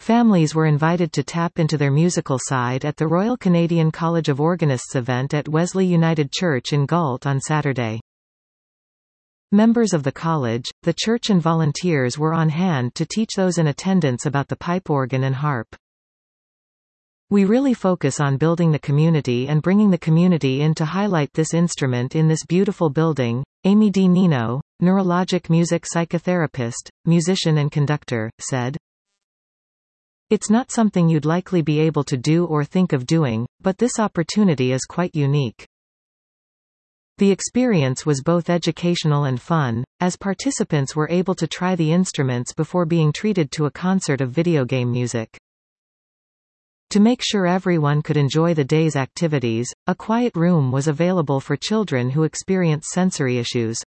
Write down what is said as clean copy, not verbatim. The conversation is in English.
Families were invited to tap into their musical side at the Royal Canadian College of Organists event at Wesley United Church in Galt on Saturday. Members of the college, the church and volunteers were on hand to teach those in attendance about the pipe organ and harp. We really focus on building the community and bringing the community in to highlight this instrument in this beautiful building, Amy D. Nino, neurologic music psychotherapist, musician and conductor, said. It's not something you'd likely be able to do or think of doing, but this opportunity is quite unique. The experience was both educational and fun, as participants were able to try the instruments before being treated to a concert of video game music. To make sure everyone could enjoy the day's activities, a quiet room was available for children who experience sensory issues.